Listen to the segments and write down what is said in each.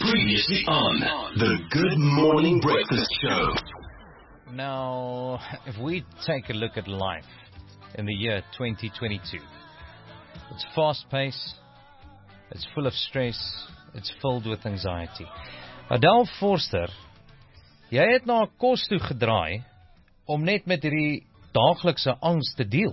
Previously on the Good Morning Breakfast Show. Now, if we take a look at life in the year 2022, it's fast-paced, it's full of stress, it's filled with anxiety. Adele Forster, jy het na 'n kos toe gedraai om net met hierdie daaglikse angs te deel.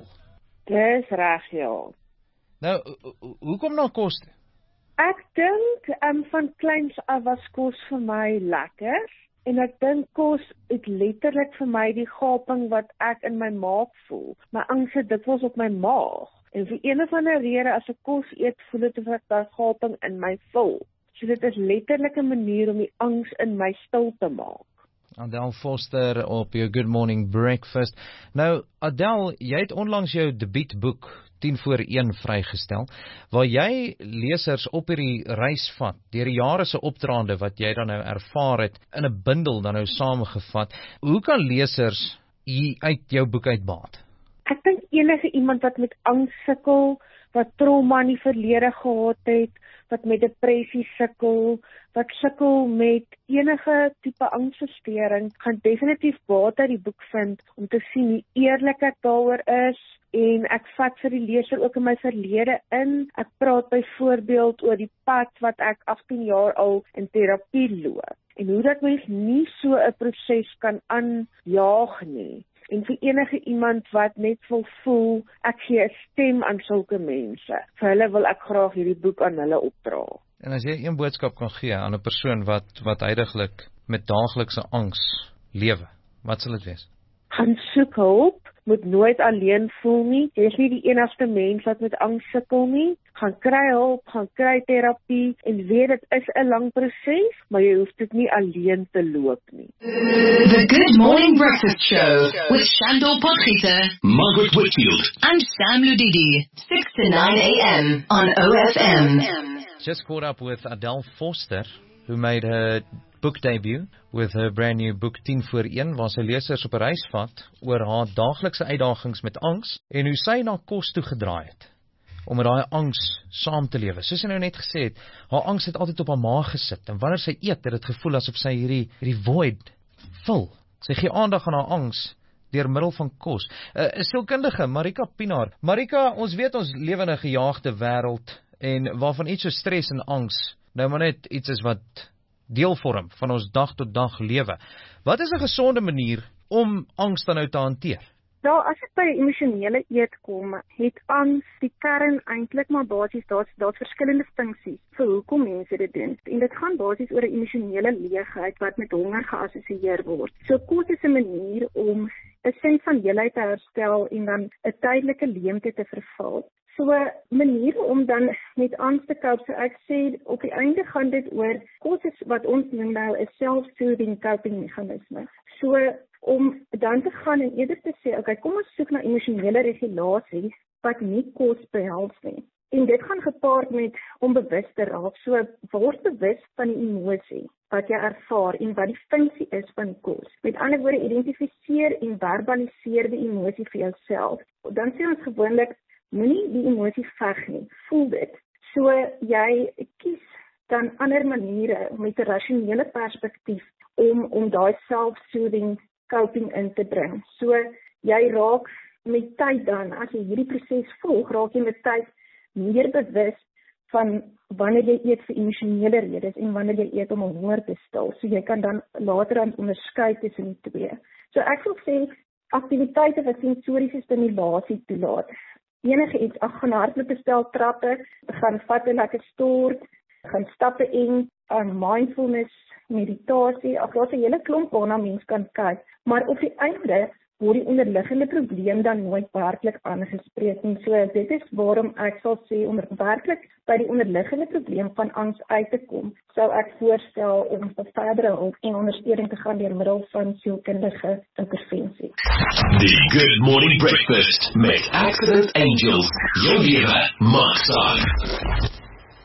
Dis reg, ja. Nou, hoekom na kos toe? Ek dink van kleins af was kos vir my lekker en ek dink kos het letterlik vir my die gaping wat ek in my maag voel. My angs sit dikwels op my maag en vir een of ander rede as ek kos eet, voel dit of ek daai gaping in my vul. So dit is letterlik 'n manier om die angs in my stil te maak. Adele Forster op jou Good Morning Breakfast. Nou, Adele, jy het onlangs jou debuutboek 10 voor 1 vrygestel, waar jy lesers op hierdie reis vat, deur die jare se opdraande wat jy dan nou ervaar het, in 'n bundel dan nou saamgevat. Hoe kan lesers hier uit jou boek uitbaat? Ek dink enige iemand wat met angs sukkel, wat trauma in die verlede gehad het, wat met depressie sukkel, wat sukkel met enige tipe angsversteuring, gaan definitief baat uit die boek vind om te sien hoe eerlik ek daaroor is. En ek vat vir die leser ook in my verlede in. Ek praat byvoorbeeld oor die pad wat ek 18 jaar al in terapie loop. En hoe dat mens nie so 'n proses kan aanjaag nie. En vir enige iemand wat net wil voel, ek gee 'n stem aan sulke mense. Vir hulle wil ek graag hierdie boek aan hulle opdra. En as jy een boodskap kan gee aan 'n persoon wat heidaglik met daaglikse angs lewe, wat sal dit wees? Gaan soek hulp, moet nooit alleen voel nie. Jy is nie die enigste mens wat met angs sukkel nie. Gaan kry hulp, gaan kry terapie en weet dit is 'n lang proses, maar jy hoef dit nie alleen te loop nie. The Good Morning Breakfast Show with Shandor Potgieter, Margaret Whitfield and Sam Ludidi, 6 to 9 a.m. on OFM. Just caught up with Adele Forster, who made her book debut with her brand new book 10 voor 1, waar sy lesers op 'n reis vat oor haar daaglikse uitdagings met angs en hoe sy na kos toe gedraai het om met daai angs saam te lewe. Soos sy nou net gesê het, haar angs het altyd op haar maag gesit en wanneer sy eet, het dit gevoel asof sy hierdie void vul. Sy gee aandag aan haar angs deur middel van kos. 'n Sielkundige, Marika Pinaar. Marika, ons weet ons lewe in 'n gejaagde wêreld en waarvan iets so stres en angs nou maar net iets is wat deel vorm van ons dag tot dag lewe. Wat is 'n gesonde manier om angs dan nou te hanteer? Nou, as ek by emosionele eet kom, het angs die kern eintlik maar basies, daar's verskillende funksies vir hoekom mense dit doen. En dit gaan basies oor 'n emosionele leegheid wat met honger geassosieer word. So kos is 'n manier om 'n sin van heelheid te herstel en dan 'n tydelike leemte te vervul. So 'n manier om dan met angs te cope, so ek sê op die einde gaan dit oor kos is wat ons noem nou 'n self-soothing coping meganisme. So om dan te gaan en eerder te sê, okay, kom ons soek na emosionele regulasie wat nie kos behels nie. En dit gaan gepaard met om bewus te raak. So word bewus van die emosie wat jy ervaar en wat die funksie is van die kos. Met ander woorde, identifiseer en verbaliseer die emosie vir jouself. Dan sê ons gewoonlik, moenie die emosie veg nie, voel dit. So jy kies dan ander maniere met 'n rasionele perspektief om daai self-soothing coping in te bring. So jy raak met tyd dan, as jy hierdie proses volg, raak jy met tyd meer bewus van wanneer jy eet vir emosionele redes en wanneer jy eet om honger te stil. So jy kan dan later aan onderskei tussen die twee. So ek wil sê, aktiwiteite wat sensoriese stimulasie toelaat. Enige iets, gaan hardloop, bestel trappe, gaan vat 'n lekker stort, gaan stappe en mindfulness, meditasie, daar's 'n hele klomp waarna mens kan kyk, maar op die einde word die onderliggende probleem dan nooit werklik aangespreek nie. So dit is waarom ek sal sê, om werklik by die onderliggende probleem van angs uit te kom, sou ek voorstel om vir verdere hulp en ondersteuning te gaan deur middel van sielkundige intervensie. The Good Morning Breakfast met Accident Angels. Jou lewe maak saak.